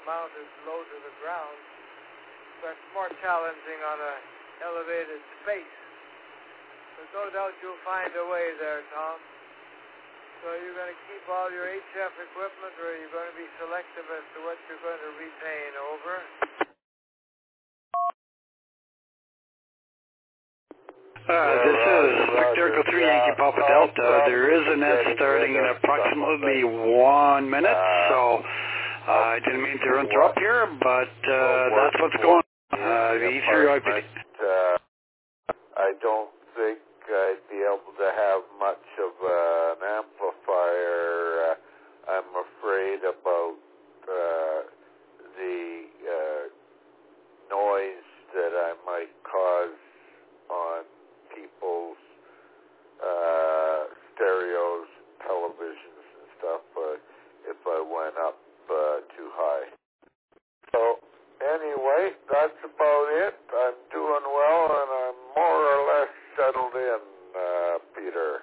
mounted low to the ground. But more challenging on an elevated space. But no doubt you'll find a way there, Tom. So you're going to keep all your HF equipment, or are you going to be selective as to what you're going to retain? Over. This is Victor Echo 3 Yankee Papa Delta. There is a net starting in approximately 1 minute, so I didn't mean to interrupt here, but that's what's going on. V3 IPD. I don't think I'd be able to have much of an amplifier. I'm afraid about the noise that I might cause on people's stereos, televisions, and stuff if I went up too high. So anyway, that's about it. I'm doing well, and I'm more or less settled in, Peter.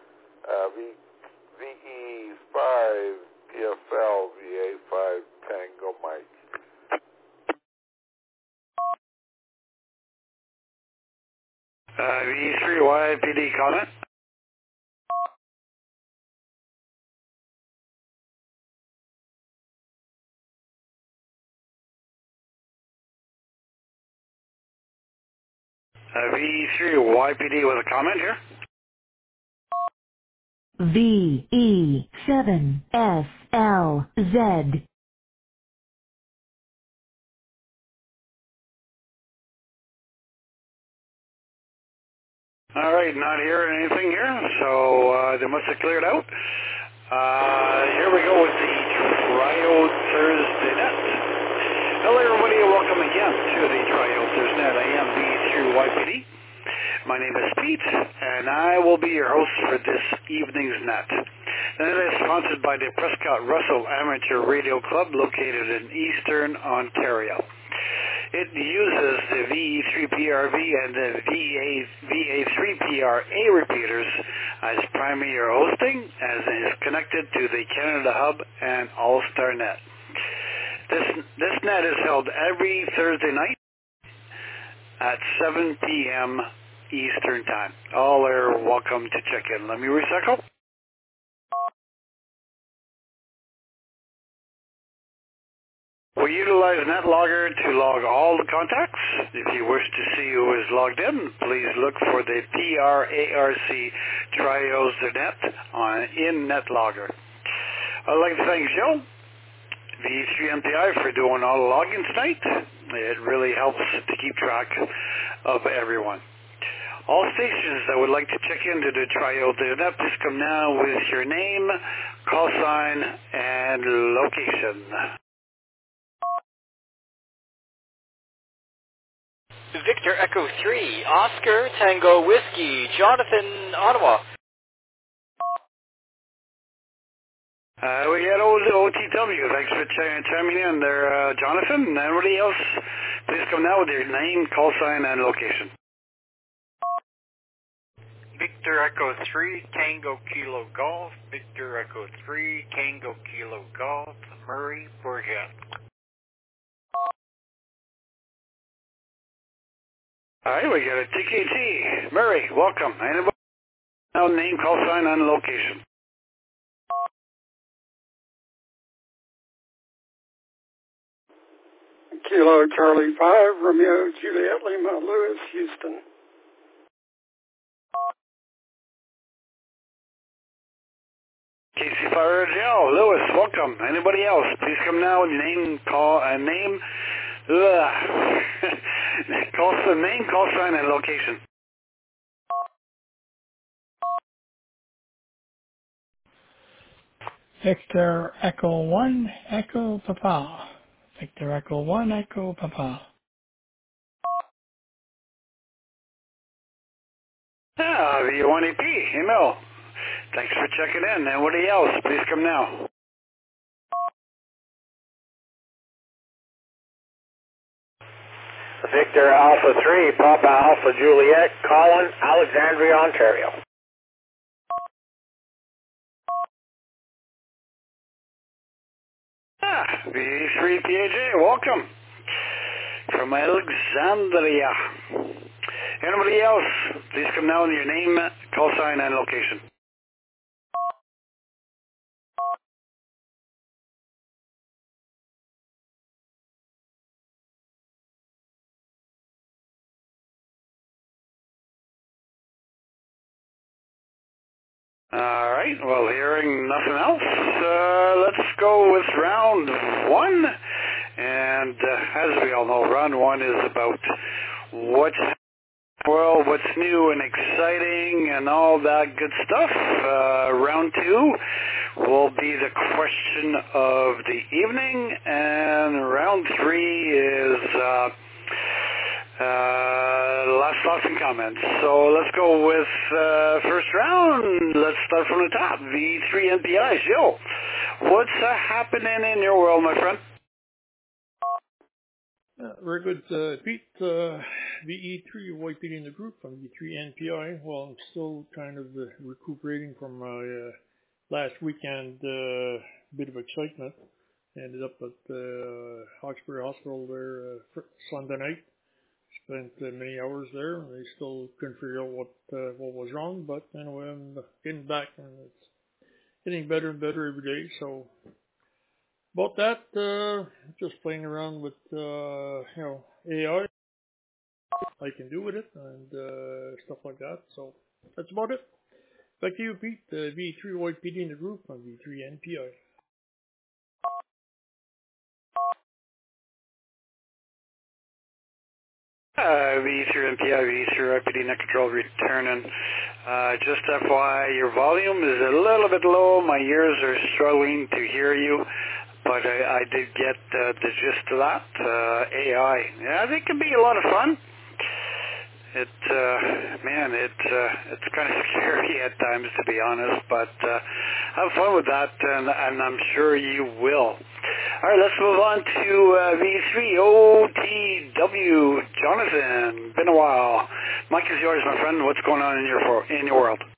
VE5 PFL VA5 Tango Mike. VE3 YPD comment. VE3 YPD with a comment here. VE7SLZ. All right, not hearing anything here, so they must have cleared out. Here we go with the Triode Thursday Net. Hello everybody, welcome again to the Triode Thursday Net. I am V3YPD. My name is Pete, and I will be your host for this evening's net. And it is sponsored by the Prescott Russell Amateur Radio Club located in Eastern Ontario. It uses the VE3PRV and the VA3PRA repeaters as primary hosting, as it is connected to the Canada Hub and All-Star Net. This net is held every Thursday night at 7 p.m. Eastern Time. All are welcome to check in. Let me recycle. We utilize NetLogger to log all the contacts. If you wish to see who is logged in, please look for the PRARC Triode Net in NetLogger. I'd like to thank Joe, V3MTI, for doing all the logins tonight. It really helps to keep track of everyone. All stations that would like to check into the Triode Net, please come now with your name, call sign, and location. Victor Echo 3, Oscar Tango Whiskey, Jonathan, Ottawa. We got OTW. Thanks for chiming in there, Jonathan. And everybody else, please come now with your name, call sign, and location. Victor Echo 3, Tango Kilo Golf. Victor Echo 3, Tango Kilo Golf. Murray, Bourget. All right, we got a TKT. Murray, welcome. Anybody now, name, call sign, and location. Kilo Charlie 5, Romeo Juliet Lima, Lewis, Houston. KC Fire Gel, Lewis, welcome. Anybody else? Please come now with name, call, and name. Call sign, and location. Victor Echo 1, Echo Papa. Victor Echo 1, Echo Papa. V1AP, email. Thanks for checking in. Anybody else? Please come now. Victor Alpha 3, Papa Alpha Juliet, Colin, Alexandria, Ontario. V3PAJ, welcome. From Alexandria. Anybody else, please come now with your name, call sign, and location. All right, well, hearing nothing else, let's go with round one. And as we all know, round one is about what's new and exciting and all that good stuff. Round two will be the question of the evening, and round three is last thoughts and comments. So let's go with first round. Let's start from the top. V3 NPI. Joe, what's happening in your world, my friend? Very good, Pete. VE3 YPD in the group from V3 NPI. Well, I'm still kind of recuperating from my last weekend bit of excitement. Ended up at Hawkesbury Hospital there Sunday night. Spent many hours there, and they still couldn't figure out what was wrong. But anyway, I'm getting back, and it's getting better and better every day. So about that, just playing around with AI. I can do with it and stuff like that. So that's about it. Back to you, Pete. V3 YPD in the group on V3 NPI. V3 NPI, V3 YPD net control returning. Just FYI, your volume is a little bit low. My ears are struggling to hear you, but I did get the gist of that. AI, yeah, they can be a lot of fun. It's kind of scary at times, to be honest, but have fun with that, and I'm sure you will. All right, let's move on to V3 OTW. Jonathan, been a while. Mike is yours, my friend. What's going on in your world?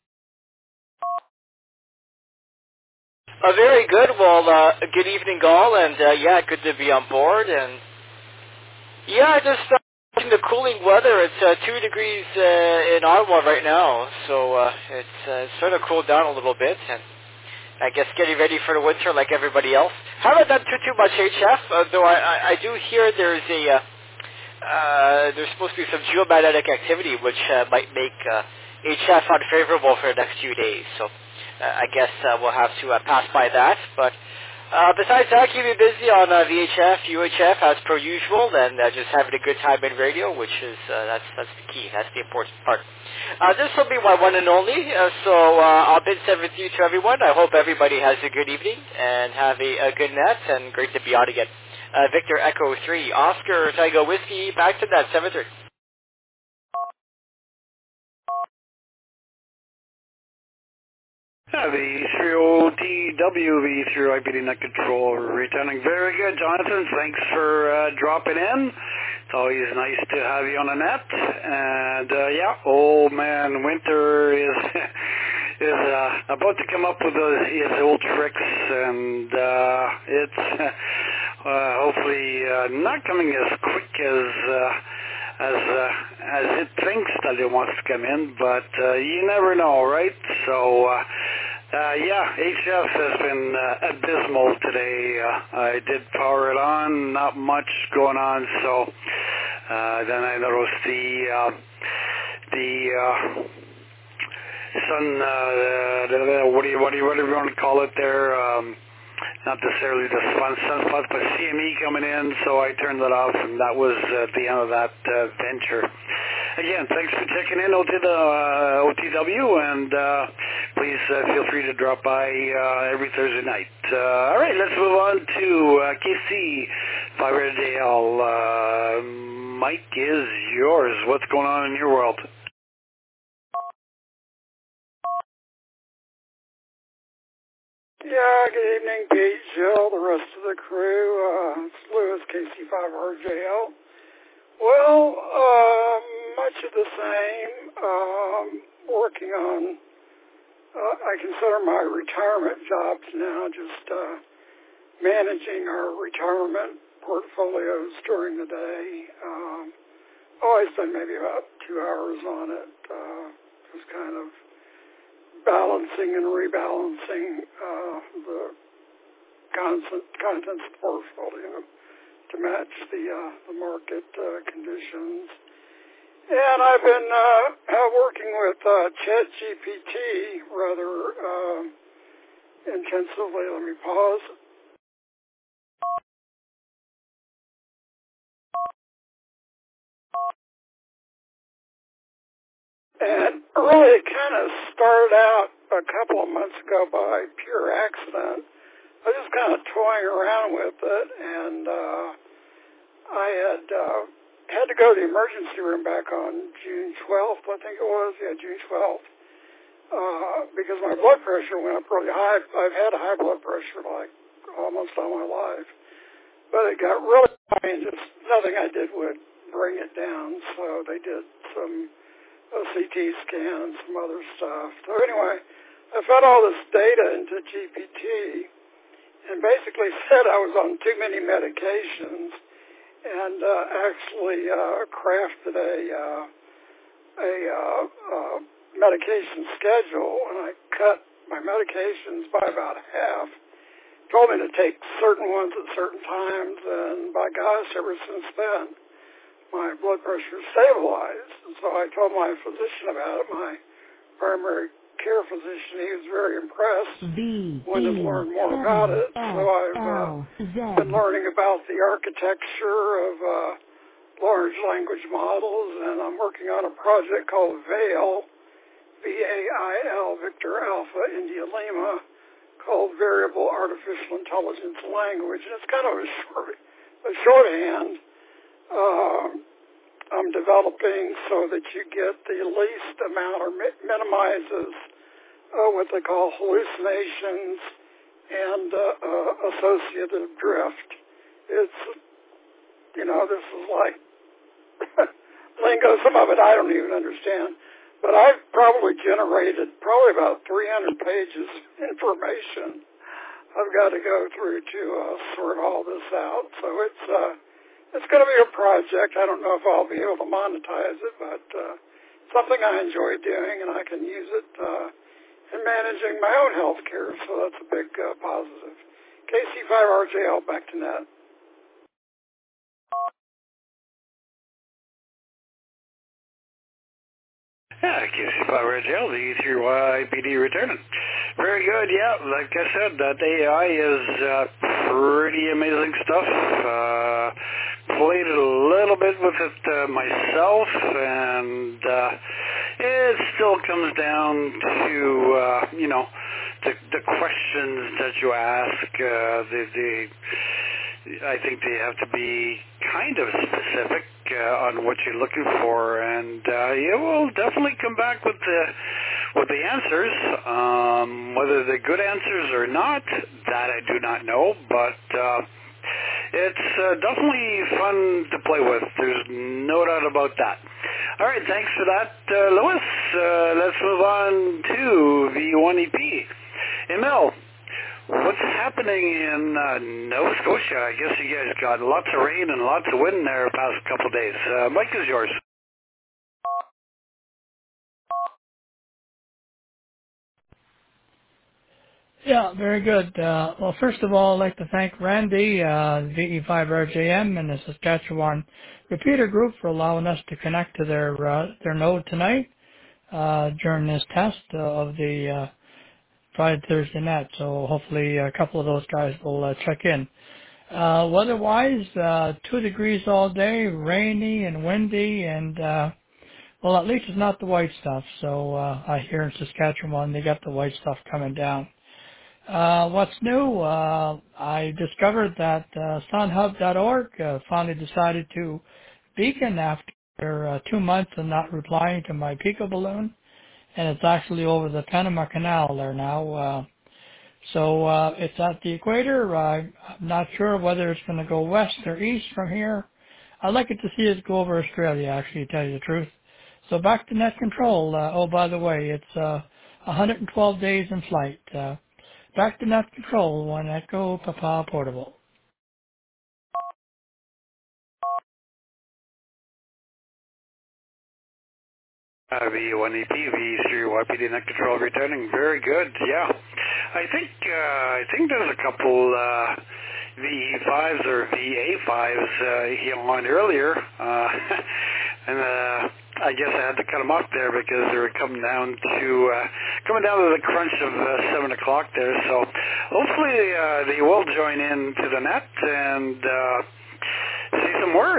Very good. Well, good evening, all, and good to be on board. And just in the cooling weather. It's 2 degrees in Ottawa right now, so it's sort of cooled down a little bit, and I guess getting ready for the winter like everybody else. Haven't done too much HF, though I do hear there's supposed to be some geomagnetic activity which might make HF unfavorable for the next few days. So I guess we'll have to pass by that. But besides that, keeping busy on VHF, UHF as per usual, and just having a good time in radio, which is that's the key. That's the important part. This will be my one and only, so I'll bid 7th you to everyone. I hope everybody has a good evening and have a good net, and great to be on again. Victor Echo 3, Oscar Tango Whiskey, back to that 7th. V3OTW, V3 YPD net control returning. Very good, Jonathan. Thanks for dropping in. It's always nice to have you on the net. And old man Winter is about to come up with his old tricks, and it's hopefully not coming as quick as it thinks that it wants to come in, but you never know, right? So HF has been abysmal today. I did power it on, not much going on, so then I noticed the sun, what do you want to call it there? Not necessarily the sunspots, but CME coming in, so I turned that off, and that was the end of that venture. Again, thanks for checking in, OTW, and please feel free to drop by every Thursday night. All right, let's move on to KC 500JL. Mike is yours. What's going on in your world? Yeah, good evening, Pete, Jill, the rest of the crew. It's Lewis, KC5RJL. Well, much of the same. Working on, I consider my retirement jobs now, just managing our retirement portfolios during the day. I spend maybe about 2 hours on it, just kind of balancing and rebalancing the contents portfolio to match the market conditions. And I've been working with ChatGPT rather intensively. Let me pause. And really, it kind of started out a couple of months ago by pure accident. I was just kind of toying around with it, and I had to go to the emergency room back on June 12th, I think it was. Yeah, June 12th, because my blood pressure went up really high. I've had high blood pressure like almost all my life, but it got really high, and just nothing I did would bring it down. So they did some a CT scan and some other stuff. So anyway, I fed all this data into GPT and basically said I was on too many medications, and actually crafted a medication schedule, and I cut my medications by about half. Told me to take certain ones at certain times, and by gosh, ever since then, my blood pressure stabilized. And so I told my physician about it, my primary care physician. He was very impressed, wanted to learn more about it. So I've been learning about the architecture of large language models, and I'm working on a project called VAIL, V-A-I-L, Victor Alpha, India Lima, called Variable Artificial Intelligence Language. And it's kind of a shorthand I'm developing so that you get the least amount or minimizes what they call hallucinations and associative drift. It's, this is like lingo. Some of it I don't even understand. But I've probably generated about 300 pages of information I've got to go through to sort all this out. So it's going to be a project. I don't know if I'll be able to monetize it, but something I enjoy doing, and I can use it in managing my own health care, so that's a big positive. KC5RJL, back to net. Yeah, KC5RJL, the E3YBD returning. Very good, yeah. Like I said, that AI is pretty amazing stuff. Played a little bit with it myself, and it still comes down to, the questions that you ask. I think they have to be kind of specific on what you're looking for, and it will definitely come back with the answers. Whether they're good answers or not, that I do not know, but it's definitely fun to play with. There's no doubt about that. All right, thanks for that, Louis. Let's move on to V1EP. Emil, what's happening in Nova Scotia? I guess you guys got lots of rain and lots of wind there the past couple of days. Mike is yours. Yeah, very good. Well, first of all, I'd like to thank Randy, VE5RJM, and the Saskatchewan Repeater Group for allowing us to connect to their node tonight during this test of the Friday Thursday net. So hopefully a couple of those guys will check in. Weather-wise, 2 degrees all day, rainy and windy, and well, at least it's not the white stuff. So I hear in Saskatchewan they got the white stuff coming down. What's new? I discovered that sunhub.org finally decided to beacon after 2 months of not replying to my Pico balloon, and it's actually over the Panama Canal there now. So it's at the equator. I'm not sure whether it's going to go west or east from here. I'd like it to see it go over Australia, actually, to tell you the truth. So back to net control. Oh, by the way, it's 112 days in flight. Back to net control, 1 Echo Papa Portable. V1EP, V3YPD net control returning. Very good. Yeah, I think there's a couple VE5s or VA5s here on earlier, and I guess I had to cut them off there because they were coming down to the crunch of 7 o'clock there. So hopefully they will join in to the net and say some words.